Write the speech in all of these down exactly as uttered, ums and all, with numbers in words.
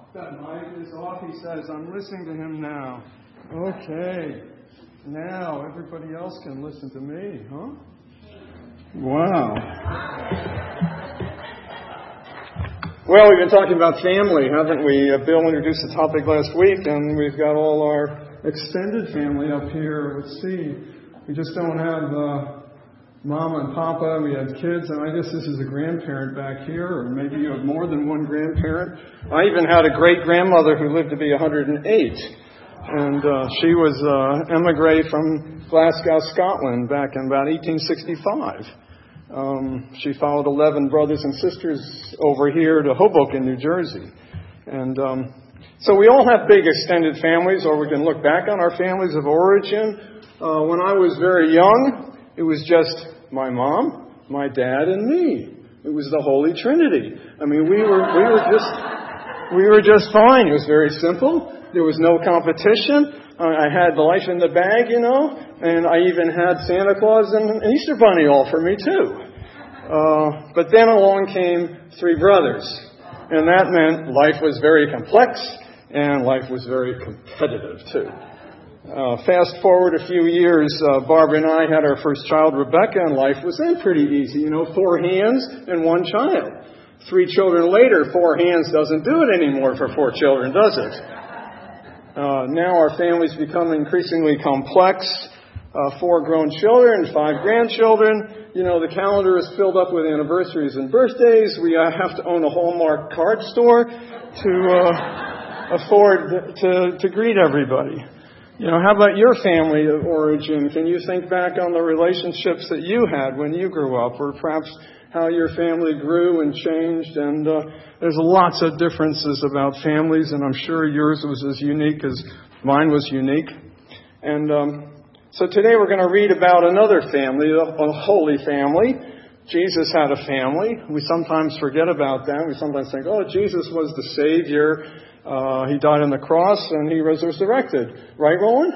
That mic is off, he says. I'm listening to him now. Okay. Now everybody else can listen to me, huh? Wow. Well, we've been talking about family, haven't we? Uh, Bill introduced the topic last week, and we've got all our extended family up here. Let's see. We just don't have uh, Mama and Papa. We have kids, and I guess this is a grandparent back here, or maybe you have more than one grandparent. I even had a great-grandmother who lived to be one hundred eight, and uh, she was uh, emigre from Glasgow, Scotland, back in about eighteen sixty-five. Um, she followed eleven brothers and sisters over here to Hoboken, New Jersey. And um, so we all have big extended families, or we can look back on our families of origin. Uh, when I was very young, it was just my mom, my dad, and me. It was the Holy Trinity. I mean, we were we were just we were just fine. It was very simple. There was no competition. I had life in the bag, you know, and I even had Santa Claus and an Easter Bunny all for me too. Uh, but then along came three brothers, and that meant life was very complex and life was very competitive too. Uh, fast forward a few years, uh, Barbara and I had our first child, Rebecca, and life was then pretty easy. You know, four hands and one child. Three children later, four hands doesn't do it anymore for four children, does it? Uh, now our family's become increasingly complex. Uh, four grown children, five grandchildren. You know, the calendar is filled up with anniversaries and birthdays. We uh, have to own a Hallmark card store to uh, afford to, to greet everybody. You know, how about your family of origin? Can you think back on the relationships that you had when you grew up, or perhaps how your family grew and changed? And uh, there's lots of differences about families, and I'm sure yours was as unique as mine was unique. And um, so today we're going to read about another family, a, a holy family. Jesus had a family. We sometimes forget about that. We sometimes think, oh, Jesus was the Savior. Uh, he died on the cross and he was resurrected. Right, Roland?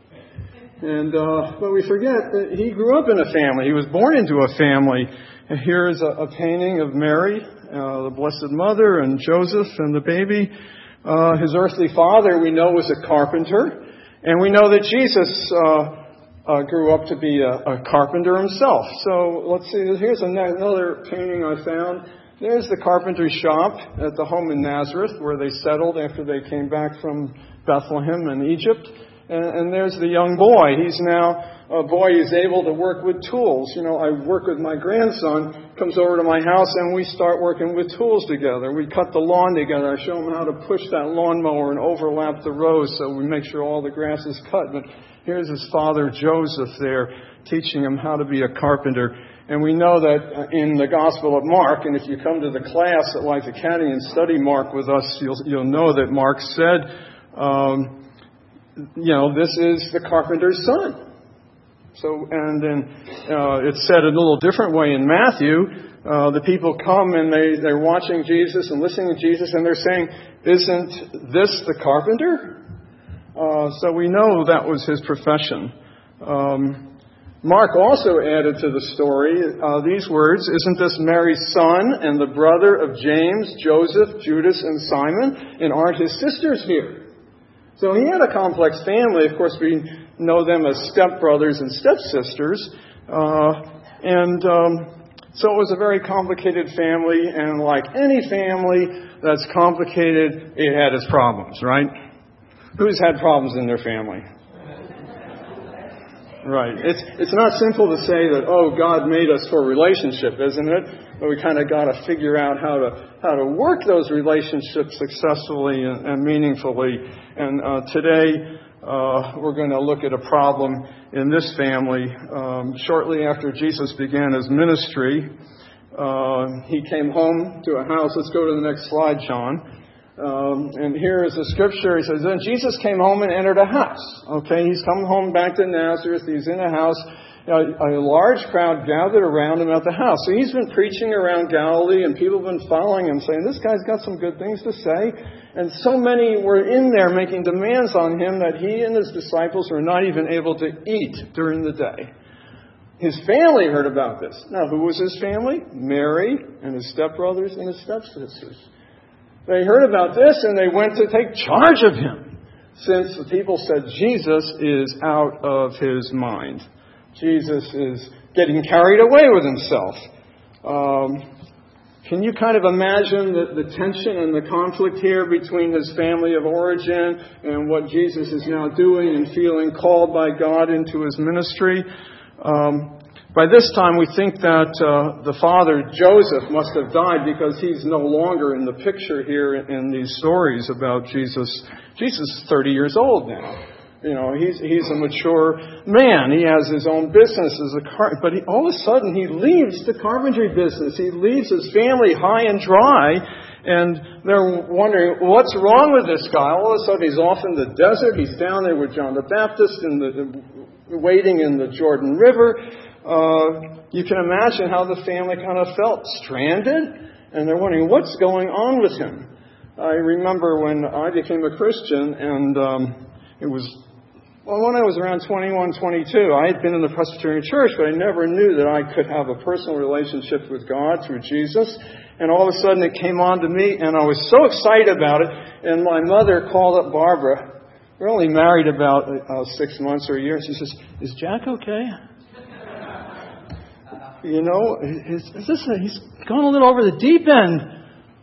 And uh, but we forget that he grew up in a family. He was born into a family. And here is a, a painting of Mary, uh, the Blessed Mother, and Joseph and the baby. Uh, his earthly father, we know, was a carpenter. And we know that Jesus uh, uh, grew up to be a, a carpenter himself. So let's see. Here's another painting I found. There's the carpenter shop at the home in Nazareth where they settled after they came back from Bethlehem in Egypt. And, and there's the young boy. He's now a boy who's able to work with tools. You know, I work with my grandson, comes over to my house, and we start working with tools together. We cut the lawn together. I show him how to push that lawnmower and overlap the rows so we make sure all the grass is cut. But here's his father, Joseph, there, teaching him how to be a carpenter. And we know that in the Gospel of Mark, and if you come to the class at Life Academy and study Mark with us, you'll, you'll know that Mark said, um, you know, this is the carpenter's son. So, and then uh, it's said in a little different way in Matthew. Uh, the people come and they, they're watching Jesus and listening to Jesus, and they're saying, isn't this the carpenter? Uh, so we know that was his profession. Um Mark also added to the story uh, these words, isn't this Mary's son and the brother of James, Joseph, Judas, and Simon? And aren't his sisters here? So he had a complex family. Of course, we know them as stepbrothers and stepsisters. Uh, and um, so it was a very complicated family. And like any family that's complicated, it had its problems, right? Who's had problems in their family? Right. It's it's not simple to say that, oh, God made us for relationship, isn't it? But we kind of got to figure out how to how to work those relationships successfully and, and meaningfully. And uh, today uh, we're going to look at a problem in this family. Um, shortly after Jesus began his ministry, uh, he came home to a house. Let's go to the next slide, John. Um, and here is the scripture. He says, then Jesus came home and entered a house. Okay, he's come home back to Nazareth. He's in a house. A, a large crowd gathered around him at the house. So he's been preaching around Galilee, and people have been following him, saying, this guy's got some good things to say. And so many were in there making demands on him that he and his disciples were not even able to eat during the day. His family heard about this. Now, who was his family? Mary and his stepbrothers and his stepsisters. They heard about this and they went to take charge of him, since the people said Jesus is out of his mind. Jesus is getting carried away with himself. Um, can you kind of imagine the, the tension and the conflict here between his family of origin and what Jesus is now doing and feeling called by God into his ministry? Um, by this time, we think that uh, the father, Joseph, must have died because he's no longer in the picture here in these stories about Jesus. Jesus is thirty years old now. You know, he's he's a mature man. He has his own business as a car, but he, all of a sudden he leaves the carpentry business. He leaves his family high and dry, and they're wondering what's wrong with this guy. All of a sudden he's off in the desert. He's down there with John the Baptist in the waiting in the Jordan River. Uh, you can imagine how the family kind of felt stranded, and they're wondering what's going on with him. I remember when I became a Christian, and um, it was. Well, when I was around twenty-one, twenty-two, I had been in the Presbyterian Church, but I never knew that I could have a personal relationship with God through Jesus. And all of a sudden it came on to me, and I was so excited about it. And my mother called up Barbara. We're only married about uh, six months or a year. She says, "Is Jack okay? You know, is, is this a, he's gone a little over the deep end."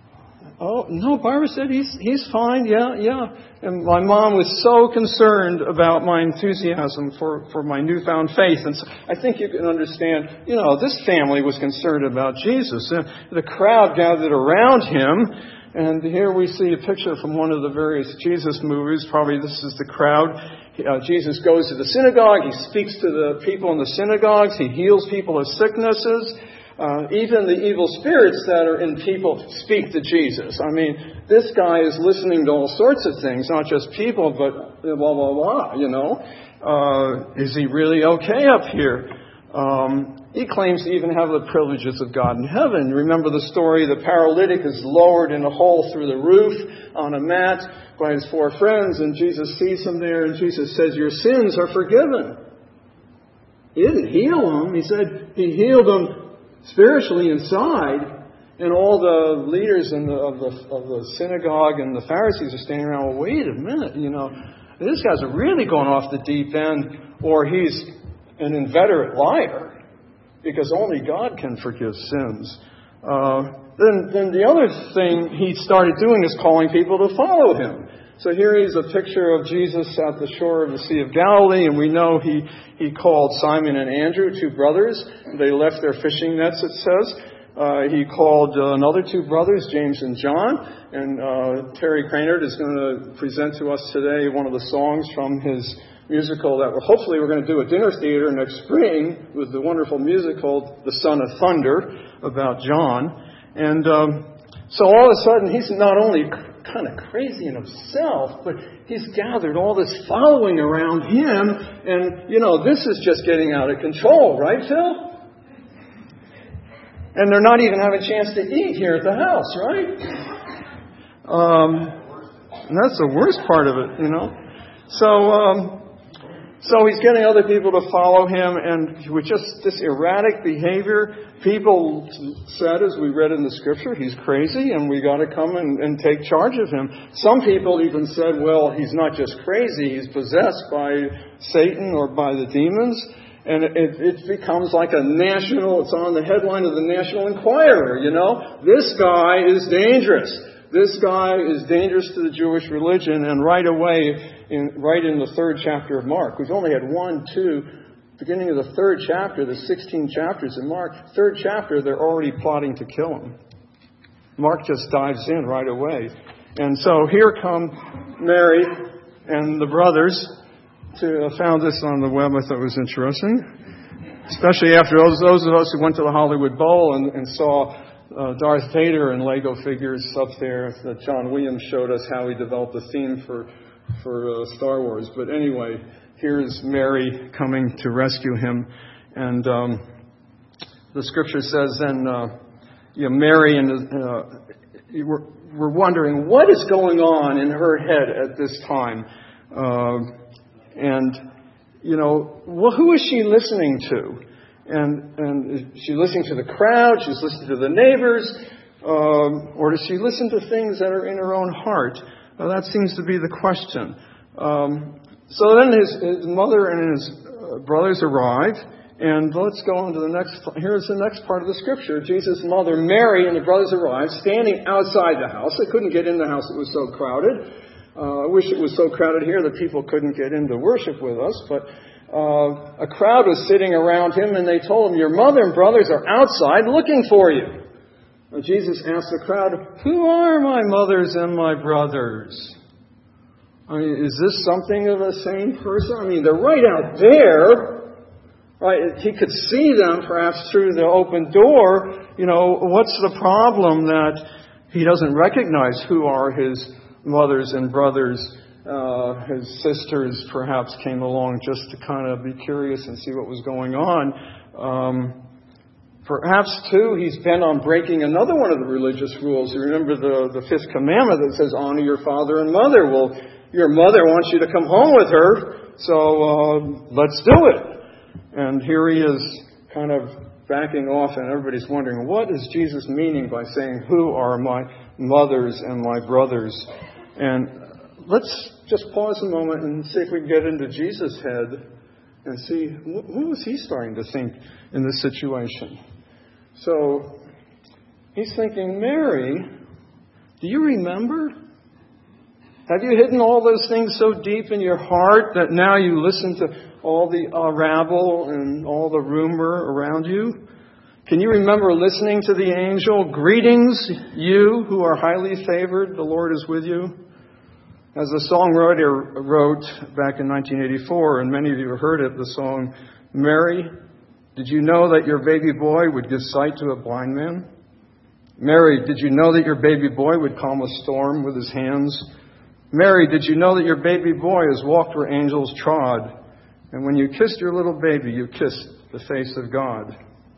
Oh, no, Barbara said he's he's fine, yeah, yeah. And my mom was so concerned about my enthusiasm for, for my newfound faith. And so I think you can understand, you know, this family was concerned about Jesus. And the crowd gathered around him. And here we see a picture from one of the various Jesus movies. Probably this is the crowd. Uh, Jesus goes to the synagogue. He speaks to the people in the synagogues. He heals people of sicknesses. Uh, even the evil spirits that are in people speak to Jesus. I mean, this guy is listening to all sorts of things, not just people, but blah, blah, blah, you know. Uh, is he really okay up here? Um, he claims to even have the privileges of God in heaven. Remember the story, the paralytic is lowered in a hole through the roof on a mat by his four friends, and Jesus sees him there, and Jesus says, "Your sins are forgiven." He didn't heal him. He said he healed him spiritually inside, and all the leaders in the, of the of the synagogue and the Pharisees are standing around. Well, wait a minute, you know, this guy's really going off the deep end, or he's an inveterate liar, because only God can forgive sins. Uh, then, then the other thing he started doing is calling people to follow him. So here is a picture of Jesus at the shore of the Sea of Galilee, and we know he, he called Simon and Andrew, two brothers. They left their fishing nets, it says. Uh, he called uh, another two brothers, James and John. And uh, Terry Cranard is going to present to us today one of the songs from his musical that we're, hopefully we're going to do at Dinner Theater next spring, with the wonderful musical, The Son of Thunder, about John. And um, so all of a sudden, he's not only kind of crazy in himself, but he's gathered all this following around him, and, you know, this is just getting out of control, right, Phil? And they're not even having a chance to eat here at the house, right? Um, and that's the worst part of it, you know. So, um, so he's getting other people to follow him, and with just this erratic behavior, people said, as we read in the scripture, he's crazy, and we got to come and, and take charge of him. Some people even said, well, he's not just crazy, he's possessed by Satan or by the demons. And it, it becomes like a national, it's on the headline of the National Enquirer, you know. This guy is dangerous. This guy is dangerous to the Jewish religion. And right away, in, right in the third chapter of Mark, we've only had one, two, beginning of the third chapter, the sixteen chapters in Mark, third chapter, they're already plotting to kill him. Mark just dives in right away. And so here come Mary and the brothers. To, I found this on the web. I thought it was interesting. Especially after those, those of us who went to the Hollywood Bowl and, and saw uh, Darth Vader and Lego figures up there. That John Williams showed us how he developed the theme for, for uh, Star Wars. But anyway, here's Mary coming to rescue him. And um, the scripture says then, uh, you know, Mary and uh, we're, we're wondering what is going on in her head at this time. Uh, And, you know, well, who is she listening to? And and is she listening to the crowd? She's listening to the neighbors. Um, or does she listen to things that are in her own heart? Well, that seems to be the question. Um, so then his, his mother and his uh, brothers arrive. And let's go on to the next. Here's the next part of the scripture. Jesus' mother, Mary, and the brothers arrived, standing outside the house. They couldn't get in the house. It was so crowded. Uh, I wish it was so crowded here that people couldn't get in to worship with us. But uh, a crowd was sitting around him, and they told him, "Your mother and brothers are outside looking for you." Now, Jesus asked the crowd, "Who are my mothers and my brothers?" I mean, is this something of the same person? I mean, they're right out there. Right? He could see them perhaps through the open door. You know, what's the problem that he doesn't recognize who are his mothers and brothers? Uh, his sisters perhaps came along just to kind of be curious and see what was going on. Um, perhaps, too, he's bent on breaking another one of the religious rules. You remember the, the fifth commandment that says, honor your father and mother. Well, your mother wants you to come home with her, so uh, let's do it. And here he is kind of backing off, and everybody's wondering, what is Jesus meaning by saying, who are my mothers and my brothers? And let's just pause a moment and see if we can get into Jesus' head and see, what was he starting to think in this situation? So he's thinking, Mary, do you remember? Have you hidden all those things so deep in your heart that now you listen to all the uh, rabble and all the rumor around you? Can you remember listening to the angel? Greetings, you who are highly favored, the Lord is with you. As the songwriter wrote back in nineteen eighty-four, and many of you have heard it, the song, Mary, did you know that your baby boy would give sight to a blind man? Mary, did you know that your baby boy would calm a storm with his hands? Mary, did you know that your baby boy has walked where angels trod? And when you kissed your little baby, you kissed the face of God.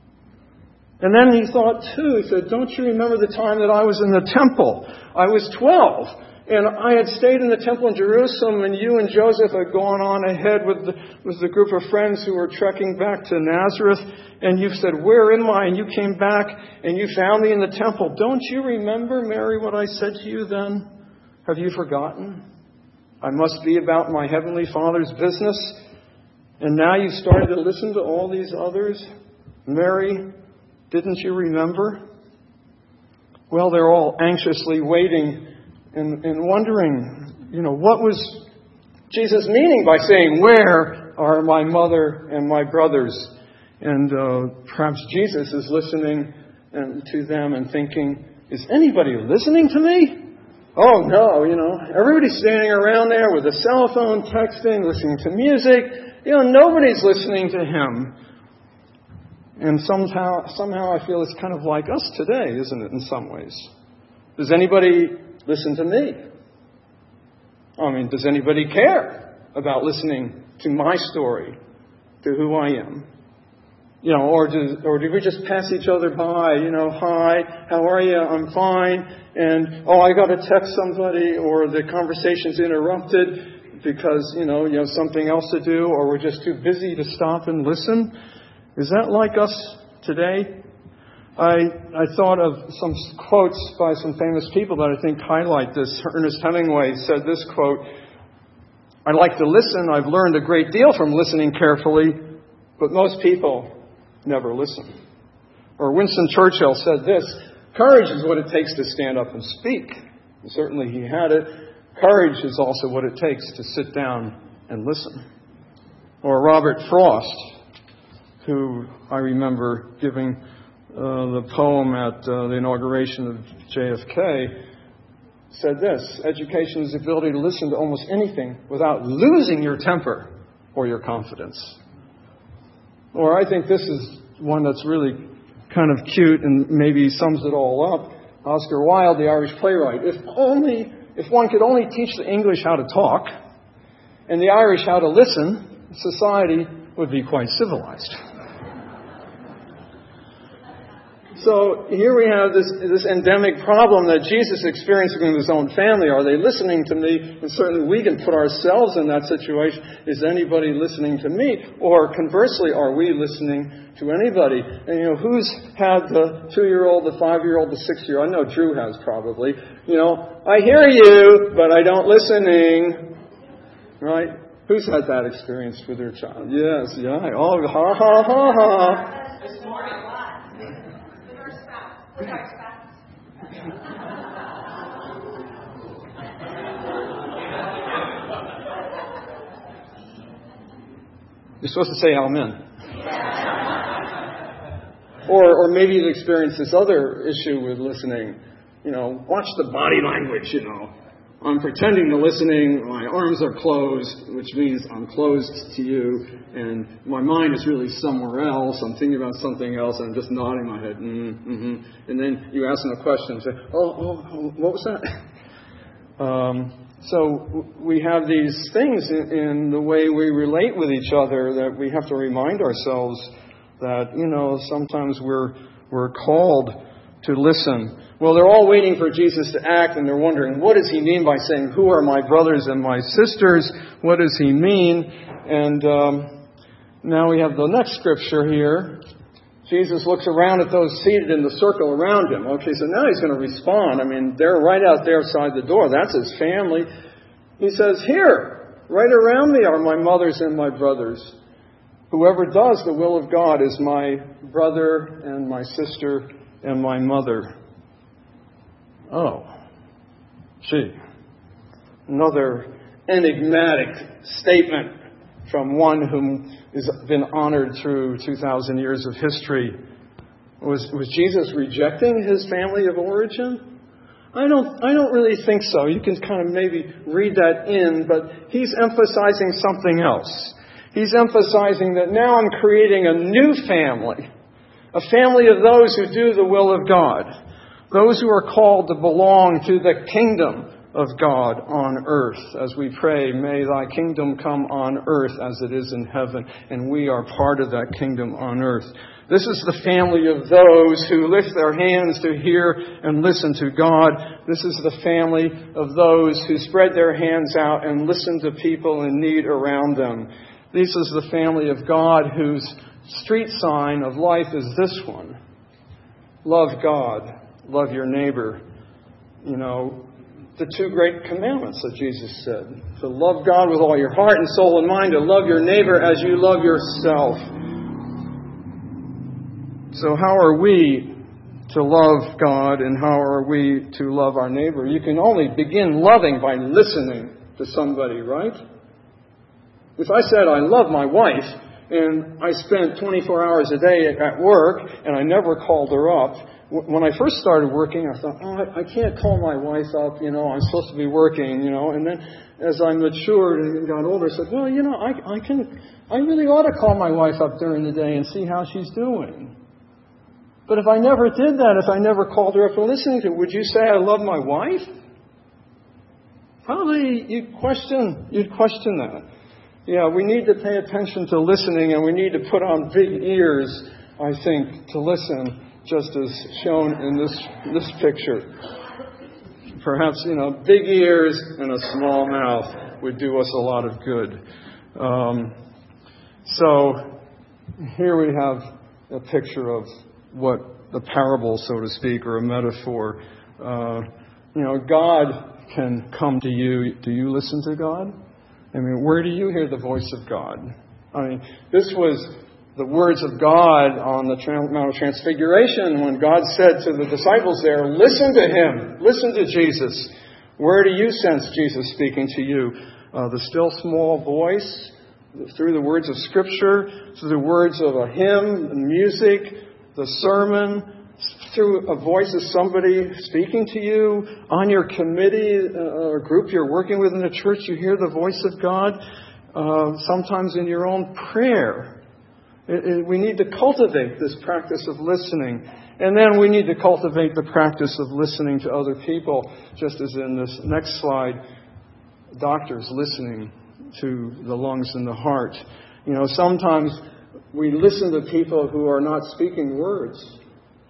And then he thought, too, he said, don't you remember the time that I was in the temple? I was twelve, and I had stayed in the temple in Jerusalem, and you and Joseph had gone on ahead with the, with the group of friends who were trekking back to Nazareth, and you said, where am I? And you came back, and you found me in the temple. Don't you remember, Mary, what I said to you then? Have you forgotten? I must be about my heavenly Father's business. And now you've started to listen to all these others? Mary, didn't you remember? Well, they're all anxiously waiting and, and wondering, you know, what was Jesus meaning by saying, where are my mother and my brothers? And uh, perhaps Jesus is listening and, to them and thinking, is anybody listening to me? Oh, no, you know, everybody's standing around there with a cell phone, texting, listening to music. You know, nobody's listening to him. And somehow, somehow I feel it's kind of like us today, isn't it, in some ways? Does anybody listen to me? I mean, does anybody care about listening to my story, to who I am? You know, or do, or do we just pass each other by? You know, hi, how are you? I'm fine. And, oh, I got to text somebody, or the conversation's interrupted because, you know, you have something else to do, or we're just too busy to stop and listen. Is that like us today? I I thought of some quotes by some famous people that I think highlight this. Ernest Hemingway said this quote, I like to listen. I've learned a great deal from listening carefully, but most people never listen. Or Winston Churchill said this, courage is what it takes to stand up and speak. And certainly he had it. Courage is also what it takes to sit down and listen. Or Robert Frost, who I remember giving uh, the poem at uh, the inauguration of J F K, said this, education is the ability to listen to almost anything without losing your temper or your confidence. Or I think this is one that's really kind of cute and maybe sums it all up. Oscar Wilde, the Irish playwright. If only, if one could only teach the English how to talk and the Irish how to listen, society would be quite civilized. So here we have this, this endemic problem that Jesus experienced with his own family. Are they listening to me? And certainly we can put ourselves in that situation. Is anybody listening to me? Or conversely, are we listening to anybody? And you know, who's had the two-year-old, the five-year-old, the six-year-old? I know Drew has probably. You know, I hear you, but I don't listening. Right? Who's had that experience with their child? Yes, yeah. Oh, ha, ha, ha, ha. This morning, with our spouse. With our spouse. You're supposed to say amen. Or, or maybe you've experienced this other issue with listening. You know, watch the body language, you know. I'm pretending to listening, my arms are closed, which means I'm closed to you, and my mind is really somewhere else. I'm thinking about something else, and I'm just nodding my head, mm-hmm, mm-hmm. And then you ask them a question and say, oh, oh, what was that? Um, so we have these things in, in the way we relate with each other that we have to remind ourselves that, you know, sometimes we're we're called to listen. Well, they're all waiting for Jesus to act, and they're wondering, what does he mean by saying, who are my brothers and my sisters? What does he mean? And um, now we have the next scripture here. Jesus looks around at those seated in the circle around him. Okay, so now he's going to respond. I mean, they're right out there outside the door. That's his family. He says, here, right around me are my mothers and my brothers. Whoever does the will of God is my brother and my sister and my mother. Oh, gee. Another enigmatic statement from one whom has been honored through two thousand years of history. Was, was Jesus rejecting his family of origin? I don't, I don't really think so. You can kind of maybe read that in, but he's emphasizing something else. He's emphasizing that now I'm creating a new family, a family of those who do the will of God. Those who are called to belong to the kingdom of God on earth. As we pray, may thy kingdom come on earth as it is in heaven. And we are part of that kingdom on earth. This is the family of those who lift their hands to hear and listen to God. This is the family of those who spread their hands out and listen to people in need around them. This is the family of God whose street sign of life is this one. Love God. Love your neighbor. You know, the two great commandments that Jesus said. To love God with all your heart and soul and mind. To love your neighbor as you love yourself. So how are we to love God and how are we to love our neighbor? You can only begin loving by listening to somebody, right? If I said I love my wife and I spent twenty-four hours a day at work and I never called her up, when I first started working, I thought, oh, I can't call my wife up, you know, I'm supposed to be working, you know. And then as I matured and got older, I said, well, you know, I, I can, I really ought to call my wife up during the day and see how she's doing. But if I never did that, if I never called her up and listened to her, would you say I love my wife? Probably you'd question, you'd question that. Yeah, we need to pay attention to listening and we need to put on big ears, I think, to listen. Just as shown in this this picture. Perhaps, you know, big ears and a small mouth would do us a lot of good. Um, so here we have a picture of what the parable, so to speak, or a metaphor. Uh, you know, God can come to you. Do you listen to God? I mean, where do you hear the voice of God? I mean, this was the words of God on the Mount of Transfiguration when God said to the disciples there, listen to Him, listen to Jesus. Where do you sense Jesus speaking to you? Uh, the still small voice, through the words of Scripture, through the words of a hymn, the music, the sermon, through a voice of somebody speaking to you, on your committee or group you're working with in the church, you hear the voice of God, uh, sometimes in your own prayer. It, it, we need to cultivate this practice of listening. And then we need to cultivate the practice of listening to other people, just as in this next slide, doctors listening to the lungs and the heart. You know, sometimes we listen to people who are not speaking words.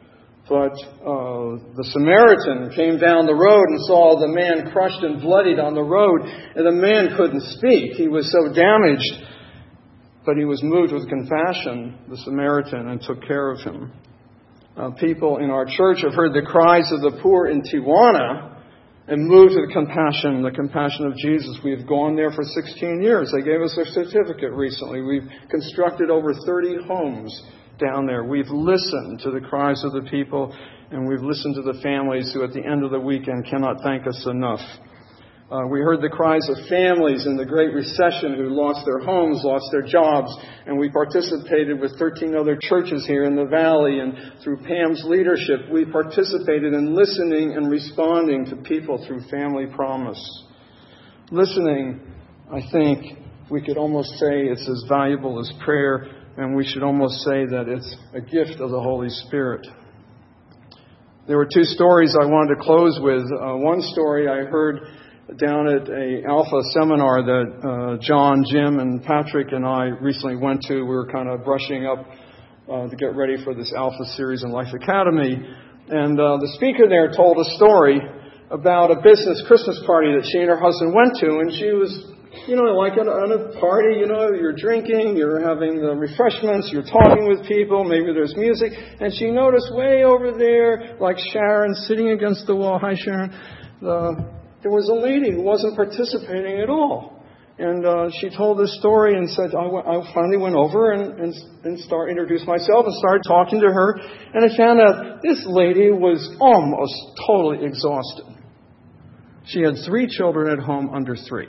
But uh, the Samaritan came down the road and saw the man crushed and bloodied on the road, and the man couldn't speak. He was so damaged, but he was moved with compassion, the Samaritan, and took care of him. Uh, people in our church have heard the cries of the poor in Tijuana and moved with compassion, the compassion of Jesus. We've gone there for sixteen years. They gave us a certificate recently. We've constructed over thirty homes down there. We've listened to the cries of the people, and we've listened to the families who at the end of the weekend cannot thank us enough. Uh, we heard the cries of families in the Great Recession who lost their homes, lost their jobs, and we participated with thirteen other churches here in the valley, and through Pam's leadership, we participated in listening and responding to people through Family Promise. Listening, I think, we could almost say it's as valuable as prayer, and we should almost say that it's a gift of the Holy Spirit. There were two stories I wanted to close with. Uh, one story I heard down at a Alpha seminar that uh, John, Jim, and Patrick and I recently went to. We were kind of brushing up uh, to get ready for this Alpha series in Life Academy. And uh, the speaker there told a story about a business Christmas party that she and her husband went to. And she was, you know, like at a party, you know, you're drinking, you're having the refreshments, you're talking with people, maybe there's music. And she noticed way over there, like Sharon sitting against the wall. Hi, Sharon. The, There was a lady who wasn't participating at all. And uh, she told this story and said, I, w- I finally went over and, and, and started introduced myself and started talking to her. And I found out this lady was almost totally exhausted. She had three children at home under three.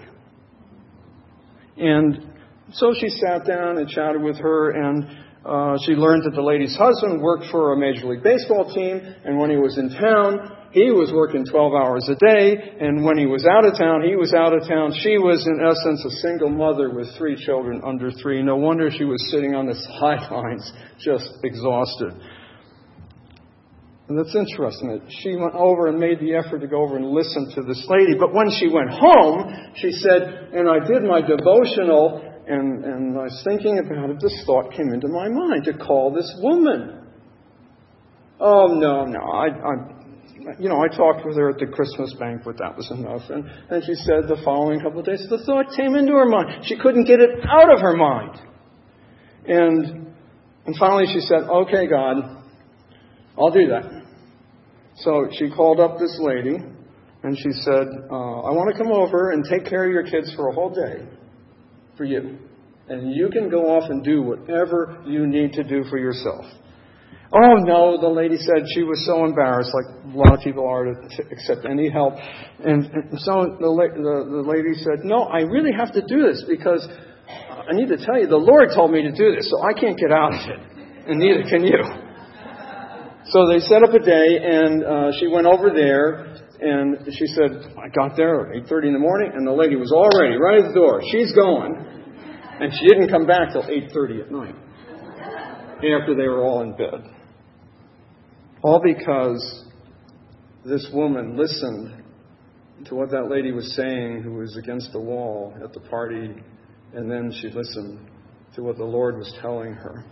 And so she sat down and chatted with her, and uh, she learned that the lady's husband worked for a Major League Baseball team, and when he was in town, he was working twelve hours a day, and when he was out of town, he was out of town. She was, in essence, a single mother with three children under three. No wonder she was sitting on the sidelines, just exhausted. And that's interesting that she went over and made the effort to go over and listen to this lady. But when she went home, she said, and I did my devotional, and, and I was thinking about it, this thought came into my mind, to call this woman. Oh, no, no, I... I You know, I talked with her at the Christmas banquet. That was enough. And, and she said the following couple of days, the thought came into her mind. She couldn't get it out of her mind. And and finally she said, okay, God, I'll do that. So she called up this lady, and she said, uh, I want to come over and take care of your kids for a whole day for you. And you can go off and do whatever you need to do for yourself. Oh, no, the lady said. She was so embarrassed, like a lot of people are, to t- accept any help. And, and so the, la- the, the lady said, no, I really have to do this because I need to tell you, the Lord told me to do this, so I can't get out of it. And neither can you. So they set up a day, and uh, she went over there, and she said, I got there at eight thirty in the morning, and the lady was already right at the door. She's going. And she didn't come back till eight thirty at night, after they were all in bed. All because this woman listened to what that lady was saying, who was against the wall at the party, and then she listened to what the Lord was telling her.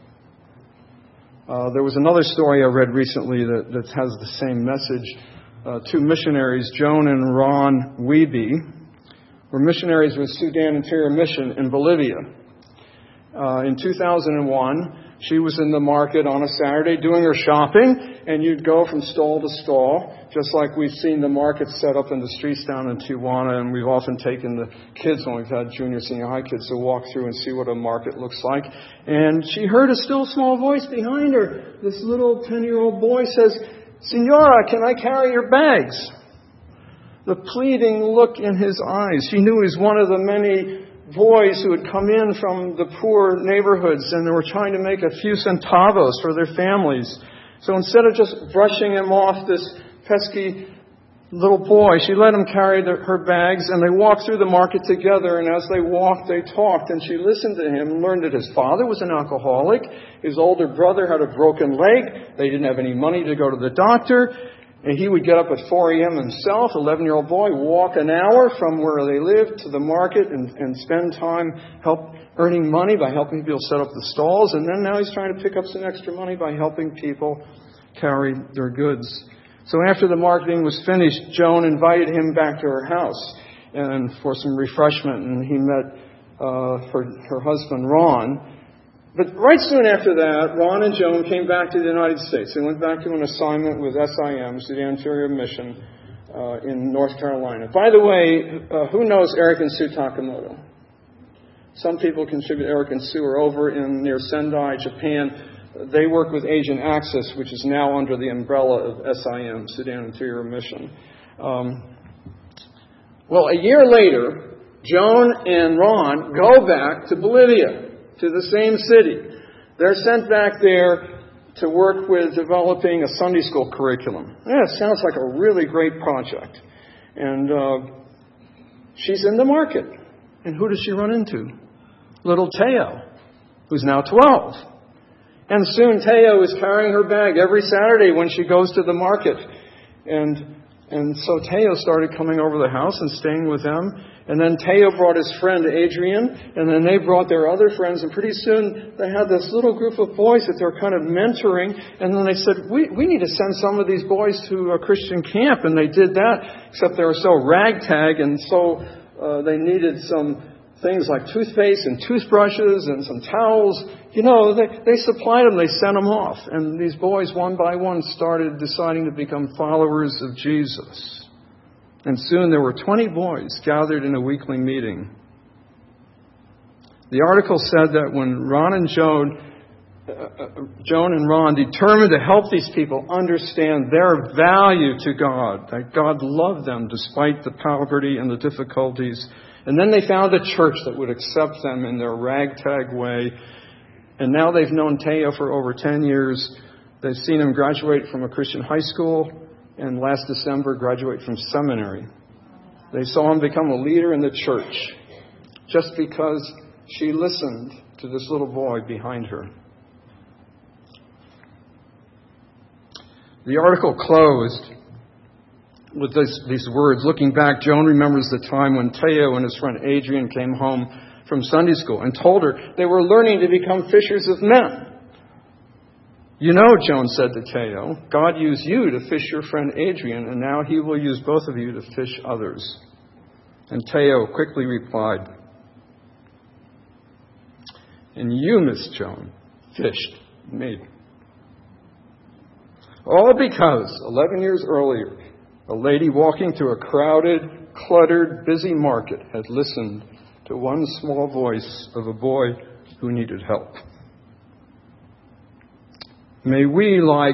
Uh, there was another story I read recently that, that has the same message. Uh, two missionaries, Joan and Ron Wiebe, were missionaries with Sudan Interior Mission in Bolivia. Uh, in two thousand one, she was in the market on a Saturday doing her shopping, and you'd go from stall to stall, just like we've seen the markets set up in the streets down in Tijuana, and we've often taken the kids when we've had junior, senior high kids to walk through and see what a market looks like. And she heard a still small voice behind her. This little ten-year-old boy says, Senora, can I carry your bags? The pleading look in his eyes. She knew he was one of the many boys who had come in from the poor neighborhoods, and they were trying to make a few centavos for their families. So instead of just brushing him off, this pesky little boy, she let him carry the, her bags, and they walked through the market together, and as they walked, they talked, and she listened to him and learned that his father was an alcoholic, his older brother had a broken leg, they didn't have any money to go to the doctor, and he would get up at four a.m. himself, eleven-year-old boy, walk an hour from where they lived to the market and, and spend time help earning money by helping people set up the stalls. And then now he's trying to pick up some extra money by helping people carry their goods. So after the marketing was finished, Joan invited him back to her house and for some refreshment, and he met uh, her, her husband, Ron. But right soon after that, Ron and Joan came back to the United States. They went back to an assignment with S I M, Sudan Interior Mission, uh, in North Carolina. By the way, uh, who knows Eric and Sue Takamoto? Some people contribute. Eric and Sue are over in near Sendai, Japan. They work with Asian Access, which is now under the umbrella of S I M, Sudan Interior Mission. Um, well, a year later, Joan and Ron go back to Bolivia, to the same city. They're sent back there to work with developing a Sunday school curriculum. Yeah, it sounds like a really great project. And uh, she's in the market. And who does she run into? Little Teo, who's now twelve. And soon Teo is carrying her bag every Saturday when she goes to the market. And and so Teo started coming over the house and staying with them. And then Teo brought his friend Adrian, and then they brought their other friends. And pretty soon they had this little group of boys that they're kind of mentoring. And then they said, we, we need to send some of these boys to a Christian camp. And they did that, except they were so ragtag, and so uh, they needed some things like toothpaste and toothbrushes and some towels. You know, they, they supplied them, they sent them off. And these boys, one by one, started deciding to become followers of Jesus. And soon there were twenty boys gathered in a weekly meeting. The article said that when Ron and Joan, uh, Joan and Ron determined to help these people understand their value to God, that God loved them despite the poverty and the difficulties. And then they found a church that would accept them in their ragtag way. And now they've known Teo for over ten years. They've seen him graduate from a Christian high school, and last December graduate from seminary. They saw him become a leader in the church just because she listened to this little boy behind her. The article closed with this, these words. Looking back, Joan remembers the time when Teo and his friend Adrian came home from Sunday school and told her they were learning to become fishers of men. You know, Joan said to Teo, God used you to fish your friend Adrian, and now he will use both of you to fish others. And Teo quickly replied, and you, Miss Joan, fished me. All because eleven years earlier, a lady walking through a crowded, cluttered, busy market had listened to one small voice of a boy who needed help. May we, like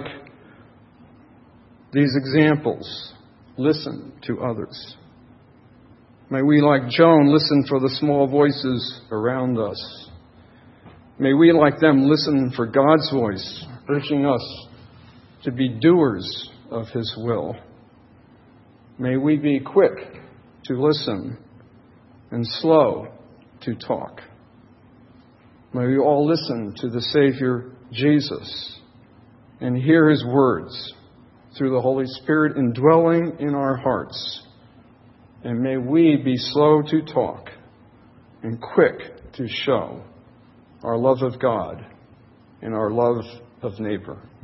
these examples, listen to others. May we, like Joan, listen for the small voices around us. May we, like them, listen for God's voice, urging us to be doers of His will. May we be quick to listen and slow to talk. May we all listen to the Savior Jesus and hear His words through the Holy Spirit indwelling in our hearts. And may we be slow to talk and quick to show our love of God and our love of neighbor.